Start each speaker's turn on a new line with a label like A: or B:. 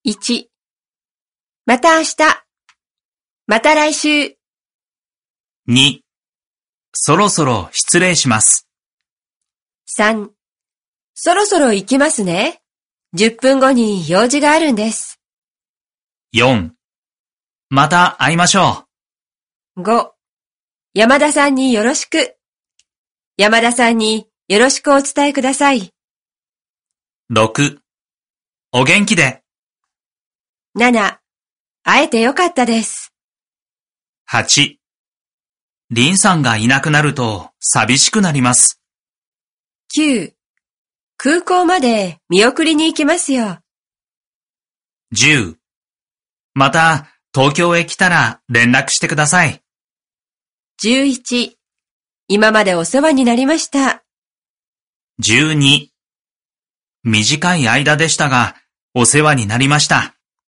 A: 1、また明日。また来週。
B: 2、そろそろ失礼します。
A: 3、そろそろ行きますね。10分後に用事があるんです。
B: 4、また会いましょ
A: 5、山田さんによろしく。山田さんによろしくお伝えください。
B: う。6、お元気で。
A: 7、会えてよかったです。
B: 8、リンさんがいなくなると寂しくなります。
A: 9、空港まで見送りに行きますよ。
B: 10、また東京へ来たら連絡してください。
A: 11、今までお世話になりました。
B: 12、短い間でしたがお世話になりました。